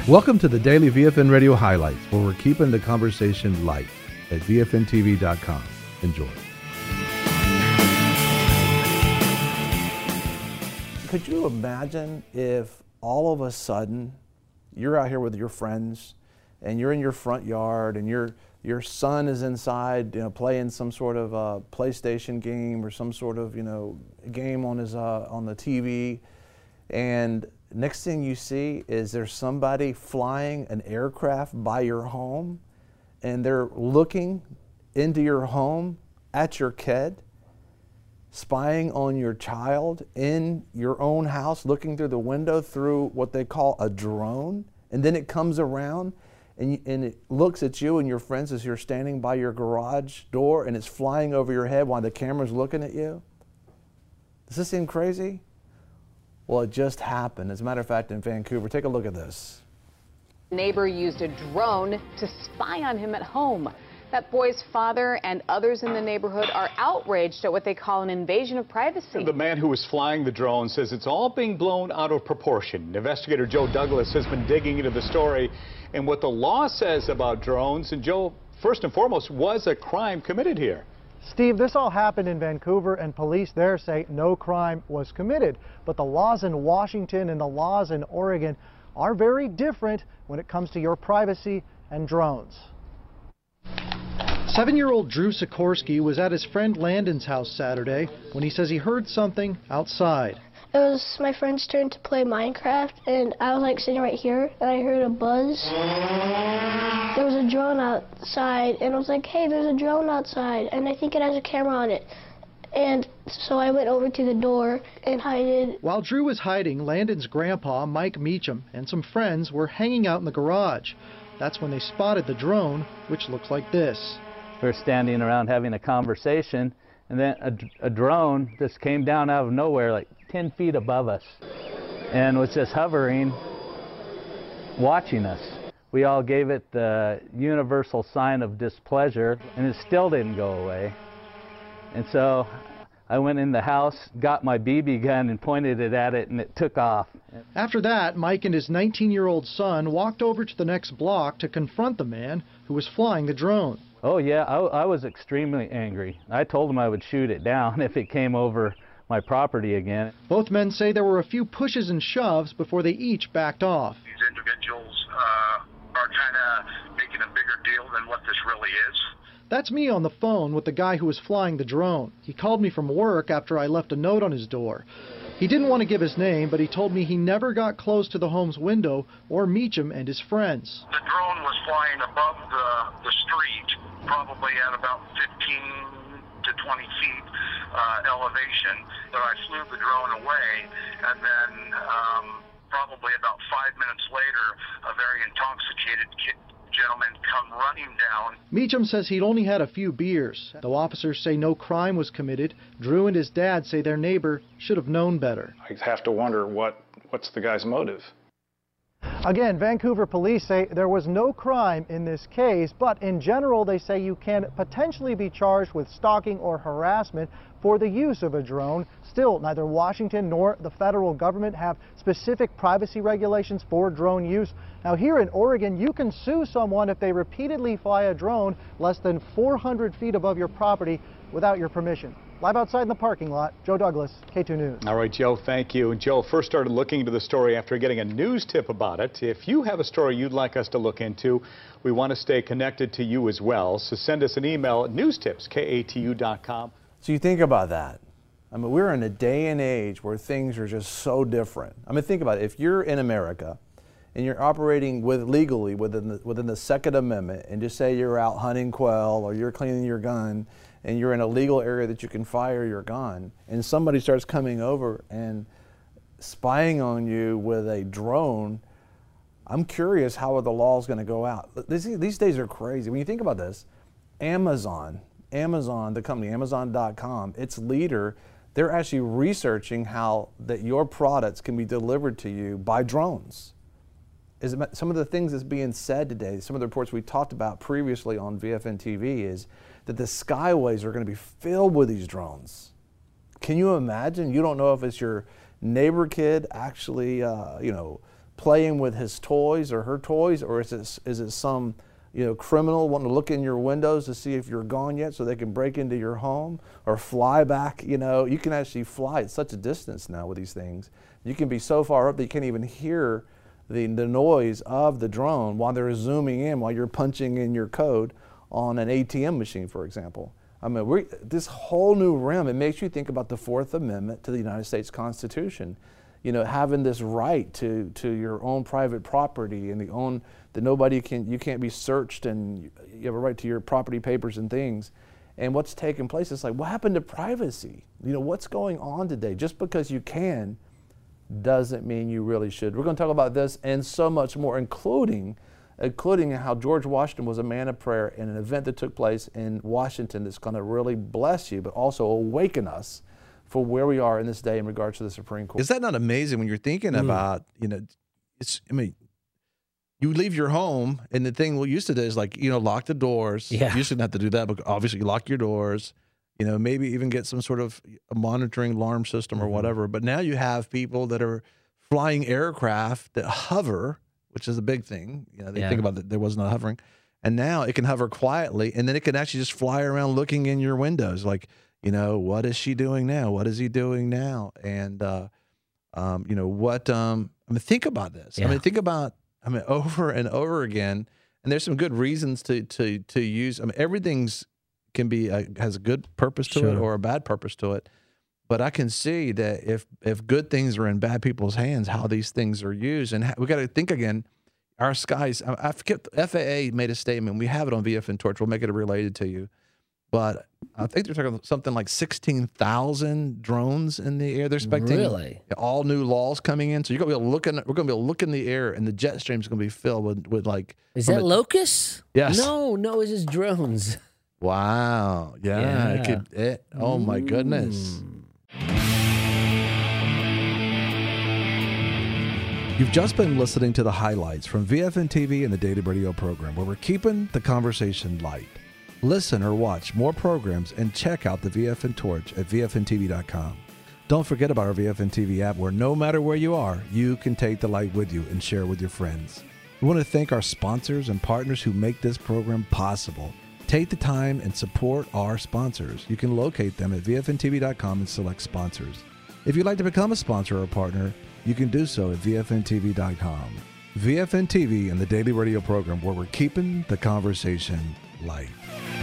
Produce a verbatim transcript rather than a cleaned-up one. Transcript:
Welcome to the Daily V F N Radio Highlights, where we're keeping the conversation light at V F N T V dot com. Enjoy. Could you imagine if all of a sudden you're out here with your friends and you're in your front yard and your your son is inside, you know, playing some sort of uh, PlayStation game or some sort of, you know, game on his uh, on the T V, and next thing you see is there's somebody flying an aircraft by your home, and they're looking into your home at your kid, spying on your child in your own house, looking through the window through what they call a drone, and then it comes around and, you, and it looks at you and your friends as you're standing by your garage door, and it's flying over your head while the camera's looking at you. Does this seem crazy? Well, it just happened. As a matter of fact, in Vancouver, take a look at this. Neighbor used a drone to spy on him at home. That boy's father and others in the neighborhood are outraged at what they call an invasion of privacy. The man who was flying the drone says it's all being blown out of proportion. Investigator Joe Douglas has been digging into the story and what the law says about drones. And Joe, first and foremost, was a crime committed here? Steve, this all happened in Vancouver, and police there say no crime was committed. But the laws in Washington and the laws in Oregon are very different when it comes to your privacy and drones. Seven-year-old Drew Sikorsky was at his friend Landon's house Saturday when he says he heard something outside. It was my friend's turn to play Minecraft, and I was like sitting right here, and I heard a buzz. There was a drone outside, and I was like, hey, there's a drone outside, and I think it has a camera on it. And so I went over to the door and hid. While Drew was hiding, Landon's grandpa, Mike Meacham, and some friends were hanging out in the garage. That's when they spotted the drone, which looks like this. We were standing around having a conversation, and then a, a drone just came down out of nowhere, like ten feet above us, and was just hovering, watching us. We all gave it the universal sign of displeasure, and it still didn't go away. And so I went in the house, got my B B gun, and pointed it at it, and it took off. After that, Mike and his nineteen-year-old son walked over to the next block to confront the man who was flying the drone. Oh yeah, I, I was extremely angry. I told him I would shoot it down if it came over my property again. Both men say there were a few pushes and shoves before they each backed off. These individuals uh, are kind of making a bigger deal than what this really is. That's me on the phone with the guy who was flying the drone. He called me from work after I left a note on his door. He didn't want to give his name, but he told me he never got close to the home's window or Meacham and his friends. The drone was flying above the, the street, probably at about fifteen to twenty feet uh, elevation. So I flew the drone away, and then um, probably about five minutes later, a very intoxicated kid gentleman come running down. Meacham says he'd only had a few beers. Though officers say no crime was committed, Drew and his dad say their neighbor should have known better. I have to wonder what what's the guy's motive. Again, Vancouver police say there was no crime in this case, but in general they say you can potentially be charged with stalking or harassment for the use of a drone. Still, neither Washington nor the federal government have specific privacy regulations for drone use. Now here in Oregon, you can sue someone if they repeatedly fly a drone less than four hundred feet above your property without your permission. Live outside in the parking lot, Joe Douglas, K two News. All right, Joe, thank you. And Joe first started looking into the story after getting a news tip about it. If you have a story you'd like us to look into, we want to stay connected to you as well. So send us an email at newstips, K A T U dot com. So you think about that. I mean, we're in a day and age where things are just so different. I mean, think about it. If you're in America and you're operating with legally within the, within the Second Amendment, and just say you're out hunting quail or you're cleaning your gun and you're in a legal area that you can fire your gun, and somebody starts coming over and spying on you with a drone, I'm curious how the law is going to go out. These, these days are crazy. When you think about this, Amazon, Amazon, the company Amazon dot com, its leader, they're actually researching how that your products can be delivered to you by drones. Is it, some of the things that's being said today, some of the reports we talked about previously on V F N T V, is that the skyways are going to be filled with these drones. Can you imagine? You don't know if it's your neighbor kid actually, uh, you know, playing with his toys or her toys, or is it, is it some you know, criminal wanting to look in your windows to see if you're gone yet so they can break into your home or fly back? You know, you can actually fly at such a distance now with these things. You can be so far up that you can't even hear the, the noise of the drone while they're zooming in, while you're punching in your code on an A T M machine, for example. I mean, we're, this whole new realm, it makes you think about the Fourth Amendment to the United States Constitution. You know, having this right to, to your own private property and the own, that nobody can, you can't be searched, and you, you have a right to your property papers and things. And what's taking place, it's like, what happened to privacy? You know, what's going on today? Just because you can doesn't mean you really should. We're going to talk about this and so much more, including, including how George Washington was a man of prayer in an event that took place in Washington that's going to really bless you, but also awaken us for where we are in this day in regards to the Supreme Court. Is that not amazing when you're thinking mm. about, you know, it's, I mean, you leave your home, and the thing we used to do is like, you know, lock the doors. Yeah. You shouldn't have to do that, but obviously you lock your doors, you know, maybe even get some sort of a monitoring alarm system or mm-hmm. whatever. But now you have people that are flying aircraft that hover, which is a big thing. You know, they yeah. think about that there was no hovering. And now it can hover quietly, and then it can actually just fly around looking in your windows like, you know, what is she doing now? What is he doing now? And, uh, um, you know, what, um, I mean, think about this. Yeah. I mean, think about, I mean, over and over again, and there's some good reasons to, to, to use, I mean, everything's can be, a, has a good purpose to sure. it or a bad purpose to it. But I can see that if, if good things are in bad people's hands, how these things are used. And we got to think again, our skies, I, I forget, F A A made a statement. We have it on V F N Torch. We'll make it related to you. But I think they're talking about something like sixteen thousand drones in the air. They're expecting really? all new laws coming in. So you're going to be able to look in, we're going to be able to look in the air, and the jet stream is going to be filled with, with like. Is that a, locusts? Yes. No, no, it's just drones. Wow. Yeah. yeah. It could, it, oh, my mm. goodness. You've just been listening to the highlights from V F N T V and the Daily Radio program, where we're keeping the conversation light. Listen or watch more programs and check out the V F N Torch at V F N T V dot com. Don't forget about our V F N T V app, where no matter where you are, you can take the light with you and share with your friends. We want to thank our sponsors and partners who make this program possible. Take the time and support our sponsors. You can locate them at V F N T V dot com and select sponsors. If you'd like to become a sponsor or a partner, you can do so at V F N T V dot com. V F N T V and the Daily Radio program, where we're keeping the conversation light.